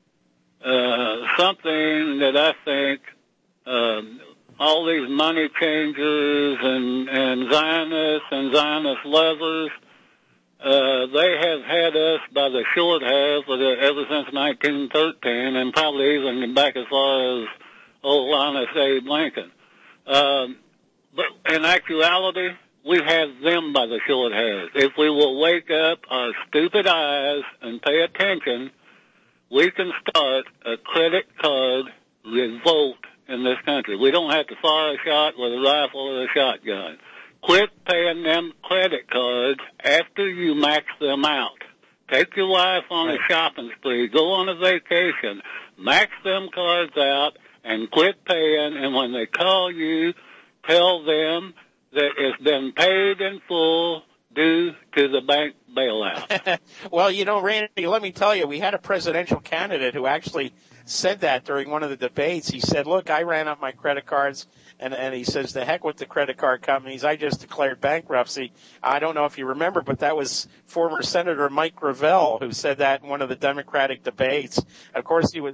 something that I think all these money changers and Zionists and Zionist lovers They have had us by the short half ever since 1913, and probably even back as far as old Honest Abe Lincoln. But in actuality, we have them by the short hairs. If we will wake up our stupid eyes and pay attention, we can start a credit card revolt in this country. We don't have to fire a shot with a rifle or a shotgun. Quit paying them credit cards after you max them out. Take your wife on a shopping spree. Go on a vacation. Max them cards out and quit paying. And when they call you, tell them that it's been paid in full due to the bank bailout. Well, Randy, let me tell you, we had a presidential candidate who actually said that during one of the debates. He said, look, I ran up my credit cards, and he says, the heck with the credit card companies. I just declared bankruptcy. I don't know if you remember, but that was former Senator Mike Gravel who said that in one of the Democratic debates. Of course, he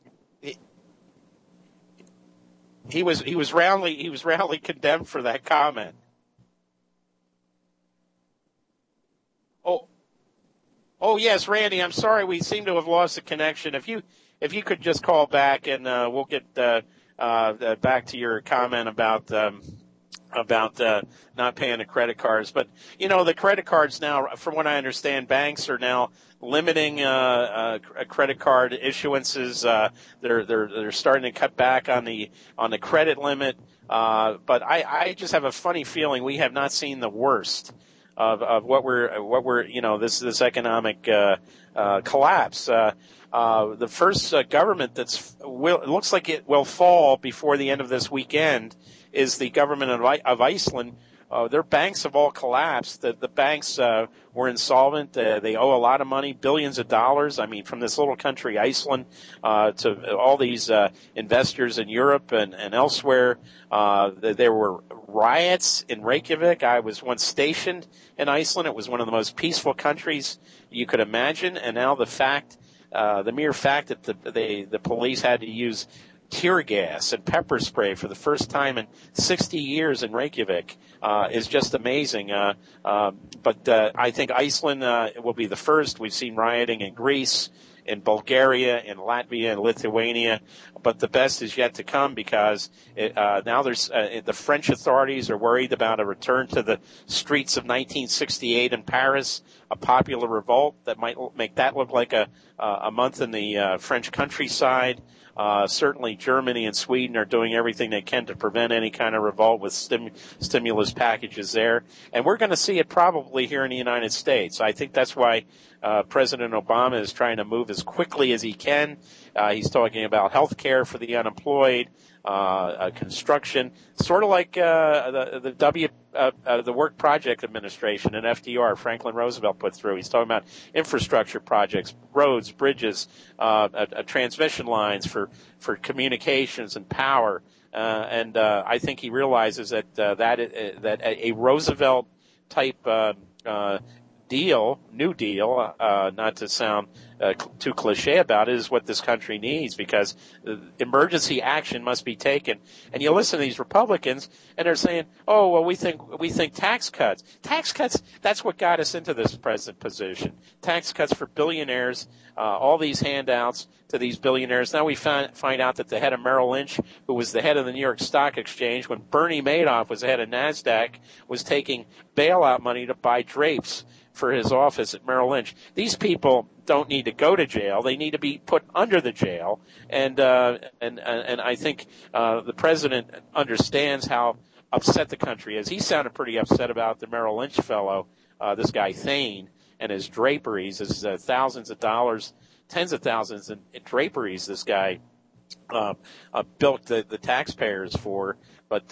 was roundly condemned for that comment. Oh yes, Randy, I'm sorry, we seem to have lost the connection. If you could just call back, and we'll get back to your comment about not paying the credit cards. But the credit cards now, from what I understand, banks are now limiting credit card issuances. They're starting to cut back on the credit limit. But I just have a funny feeling we have not seen the worst of what we're this economic collapse. The first government looks like it will fall before the end of this weekend is the government of Iceland. Their banks have all collapsed. The banks were insolvent. They owe a lot of money, billions of dollars. I mean, from this little country, Iceland, to all these investors in Europe and elsewhere. There were riots in Reykjavik. I was once stationed in Iceland. It was one of the most peaceful countries you could imagine. And now the mere fact that the police had to use tear gas and pepper spray for the first time in 60 years in Reykjavik is just amazing. But I think Iceland will be the first. We've seen rioting in Greece, in Bulgaria, in Latvia, and Lithuania. But the best is yet to come because now the French authorities are worried about a return to the streets of 1968 in Paris, a popular revolt that might make that look like a month in the French countryside. Certainly Germany and Sweden are doing everything they can to prevent any kind of revolt with stimulus packages there. And we're going to see it probably here in the United States. I think that's why President Obama is trying to move as quickly as he can. He's talking about health care for the unemployed, construction, sort of like the Work Project Administration and FDR, Franklin Roosevelt, put through. He's talking about infrastructure projects, roads, bridges, transmission lines for communications and power. And I think he realizes that a Roosevelt type New Deal, not to sound too cliche about it, is what this country needs because emergency action must be taken. And you listen to these Republicans, and they're saying, "Oh, well, we think tax cuts. Tax cuts. That's what got us into this present position. Tax cuts for billionaires. All these handouts to these billionaires. Now we find out that the head of Merrill Lynch, who was the head of the New York Stock Exchange when Bernie Madoff was the head of NASDAQ, was taking bailout money to buy drapes for his office at Merrill Lynch. These people don't need to go to jail. They need to be put under the jail. And I think the president understands how upset the country is. He sounded pretty upset about the Merrill Lynch fellow, this guy Thane, and his draperies, his thousands of dollars, tens of thousands in draperies this guy built the taxpayers for. But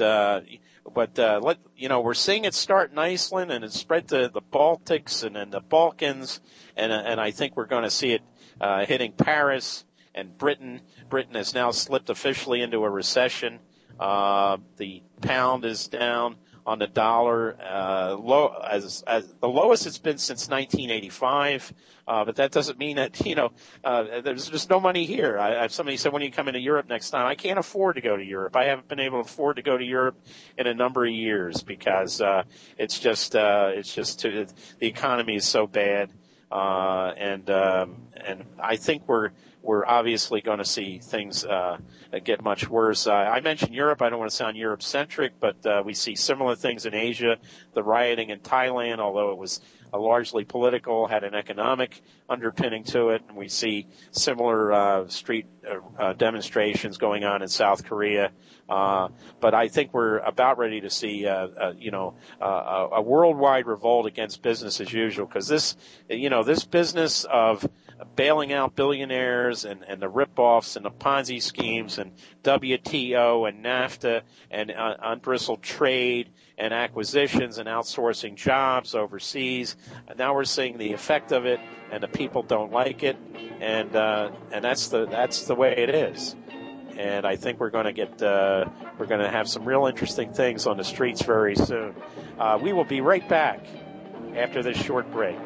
we're seeing it start in Iceland and it's spread to the Baltics and then the Balkans, and I think we're going to see it hitting Paris and Britain. Britain has now slipped officially into a recession. The pound is down on the dollar, low as the lowest it's been since 1985. But that doesn't mean that, there's just no money here. Somebody said, when are you coming to Europe next time? I can't afford to go to Europe. I haven't been able to afford to go to Europe in a number of years because, it's just the economy is so bad. And I think we're obviously going to see things get much worse. I mentioned Europe. I don't want to sound Europe-centric, but we see similar things in Asia. The rioting in Thailand, although it was largely political, had an economic underpinning to it. And we see similar street demonstrations going on in South Korea. But I think we're about ready to see, a worldwide revolt against business as usual, because this business of bailing out billionaires and the rip-offs and the Ponzi schemes and WTO and NAFTA and unbristled trade and acquisitions and outsourcing jobs overseas. And now we're seeing the effect of it, and the people don't like it, and that's the way it is. And I think we're going to have some real interesting things on the streets very soon. We will be right back after this short break.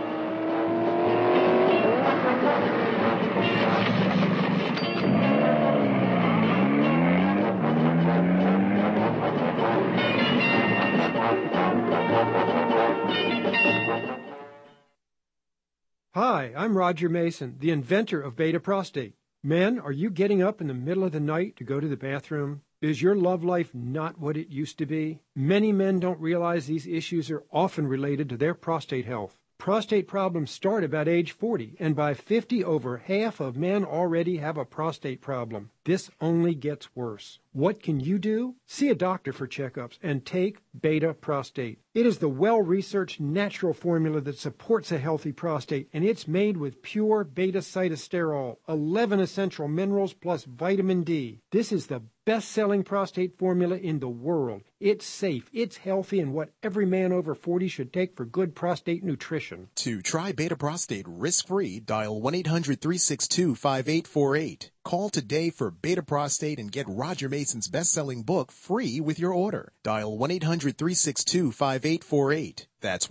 Hi, I'm Roger Mason, the inventor of Beta Prostate. Men, are you getting up in the middle of the night to go to the bathroom? Is your love life not what it used to be? Many men don't realize these issues are often related to their prostate health. Prostate problems start about age 40, and by 50, over half of men already have a prostate problem. This only gets worse. What can you do? See a doctor for checkups and take Beta Prostate. It is the well-researched natural formula that supports a healthy prostate, and it's made with pure beta-cytosterol, 11 essential minerals plus vitamin D. This is the best-selling prostate formula in the world. It's safe, it's healthy, and what every man over 40 should take for good prostate nutrition. To try Beta Prostate risk-free, dial 1-800-362-5848. Call today for Beta Prostate and get Roger Mason's best-selling book free with your order. Dial 1-800-362-5848. That's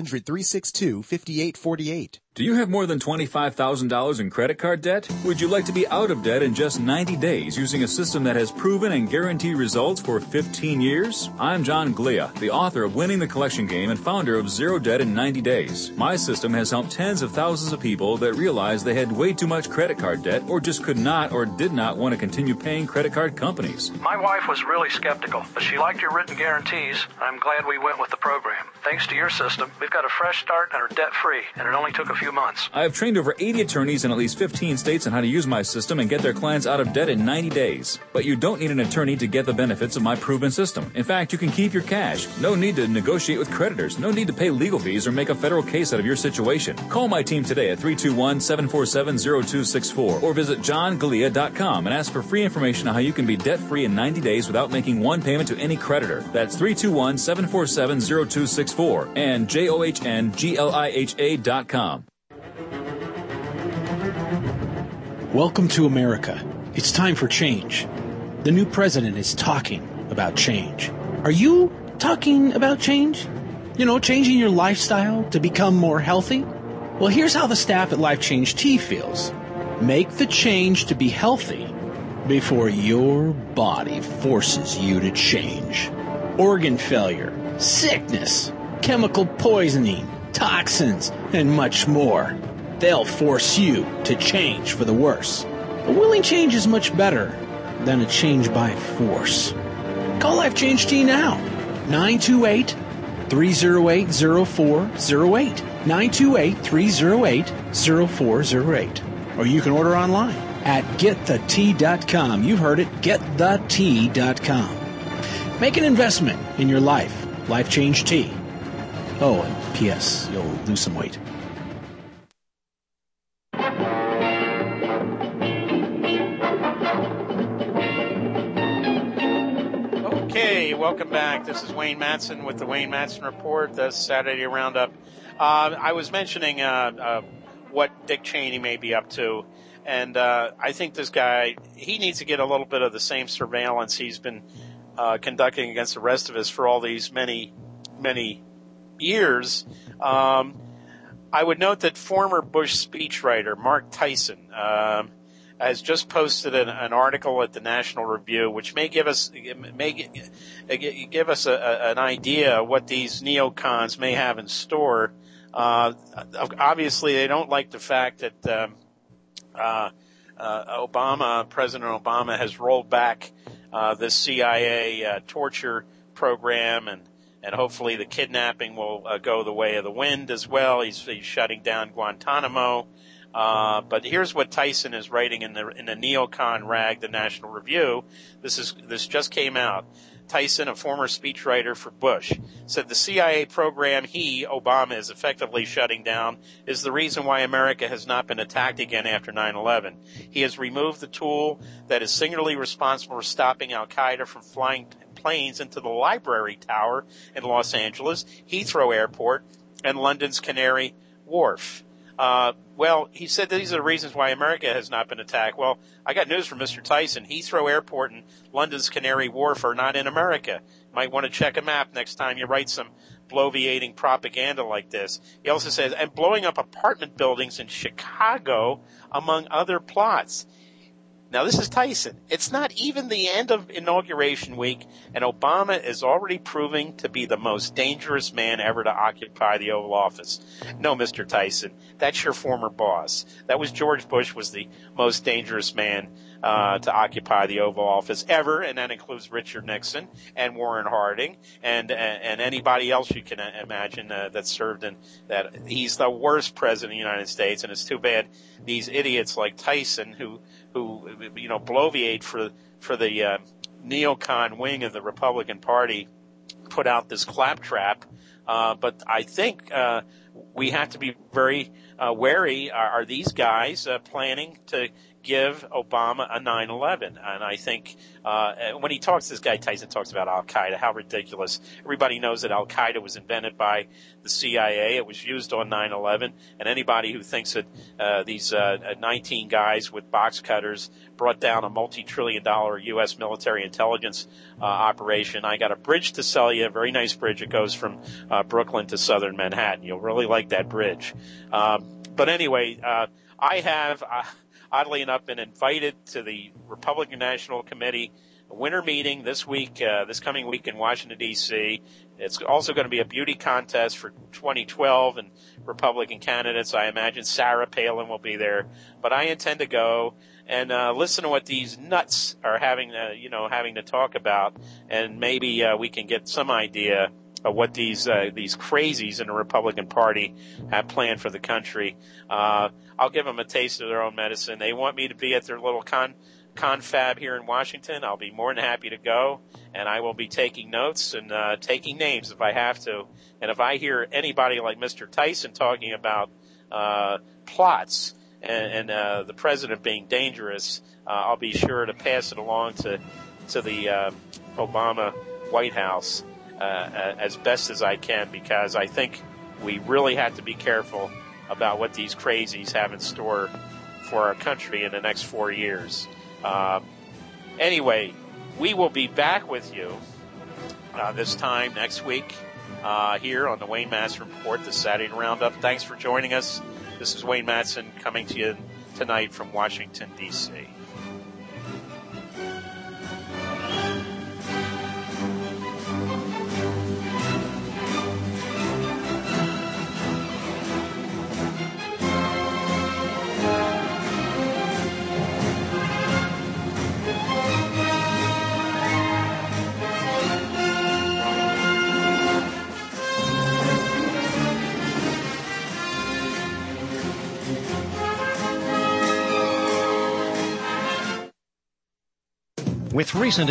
1-800-362-5848. Do you have more than $25,000 in credit card debt? Would you like to be out of debt in just 90 days using a system that has proven and guaranteed results for 15 years? I'm John Glia, the author of Winning the Collection Game and founder of Zero Debt in 90 Days. My system has helped tens of thousands of people that realized they had way too much credit card debt or just could not or did not want to continue paying credit card companies. My wife was really skeptical, but she liked your written guarantees. I'm glad we went with the program. Thanks to your system, we've got a fresh start and are debt-free, and it only took a few months. I have trained over 80 attorneys in at least 15 states on how to use my system and get their clients out of debt in 90 days. But you don't need an attorney to get the benefits of my proven system. In fact, you can keep your cash. No need to negotiate with creditors. No need to pay legal fees or make a federal case out of your situation. Call my team today at 321-747-0264 or visit johngalia.com and ask for free information on how you can be debt-free in 90 days without making one payment to any creditor. That's 321-747-0264 and JOHNGLIHA.com. Welcome to America. It's time for change. The new president is talking about change. Are you talking about change? You know, changing your lifestyle to become more healthy? Well, here's how the staff at Life Change Tea feels. Make the change to be healthy before your body forces you to change. Organ failure, sickness, chemical poisoning, toxins, and much more. They'll force you to change for the worse. A willing change is much better than a change by force. Call Life Change Tea now. 928-308-0408. 928-308-0408. Or you can order online at getthetea.com. You heard it, getthetea.com. Make an investment in your life. Life Change Tea. Oh, and P.S., you'll lose some weight. Okay, welcome back. This is Wayne Madsen with the Wayne Madsen Report, the Saturday Roundup. I was mentioning what Dick Cheney may be up to, and I think this guy, he needs to get a little bit of the same surveillance he's been conducting against the rest of us for all these many years. I would note that former Bush speechwriter Mark Tyson has just posted an article at the National Review, which may give us an idea of what these neocons may have in store. Obviously, they don't like the fact that President Obama has rolled back this CIA torture program, and hopefully the kidnapping will go the way of the wind as well. He's shutting down Guantanamo. But here's what Tyson is writing in the neocon rag, the National Review. This just came out. Tyson, a former speechwriter for Bush, said the CIA program Obama, is effectively shutting down is the reason why America has not been attacked again after 9/11. He has removed the tool that is singularly responsible for stopping Al-Qaeda from flying planes into the Library Tower in Los Angeles, Heathrow Airport, and London's Canary Wharf. Well, he said these are the reasons why America has not been attacked. Well, I got news from Mr. Tyson. Heathrow Airport and London's Canary Wharf are not in America. You might want to check a map next time you write some bloviating propaganda like this. He also says, and blowing up apartment buildings in Chicago, among other plots. Now, this is Tyson. It's not even the end of Inauguration Week, and Obama is already proving to be the most dangerous man ever to occupy the Oval Office. No, Mr. Tyson, that's your former boss. That was George Bush was the most dangerous man to occupy the Oval Office ever, and that includes Richard Nixon and Warren Harding and anybody else you can imagine that served in that. He's the worst president of the United States, and it's too bad these idiots like Tyson who bloviate for the neocon wing of the Republican Party put out this claptrap. But I think we have to be very wary. Are these guys planning to give Obama a 9/11? And I think when he talks, this guy Tyson talks about Al-Qaeda, how ridiculous. Everybody knows that Al-Qaeda was invented by the CIA. It was used on 9/11. And anybody who thinks that these 19 guys with box cutters brought down a multi-trillion-dollar U.S. military intelligence operation, I got a bridge to sell you, a very nice bridge. It goes from Brooklyn to southern Manhattan. You'll really like that bridge. But anyway, I have... oddly enough, been invited to the Republican National Committee winter meeting this coming week in Washington, D.C. It's also going to be a beauty contest for 2012 and Republican candidates. I imagine Sarah Palin will be there. But I intend to go and listen to what these nuts are having to talk about, and maybe we can get some idea of what these crazies in the Republican Party have planned for the country. I'll give them a taste of their own medicine. They want me to be at their little confab here in Washington. I'll be more than happy to go, and I will be taking notes and taking names if I have to. And if I hear anybody like Mr. Tyson talking about plots and the president being dangerous, I'll be sure to pass it along to the Obama White House as best as I can, because I think we really have to be careful about what these crazies have in store for our country in the next 4 years. Anyway, we will be back with you this time next week here on the Wayne Madsen Report, the Saturday Roundup. Thanks for joining us. This is Wayne Madsen coming to you tonight from Washington, D.C. With recent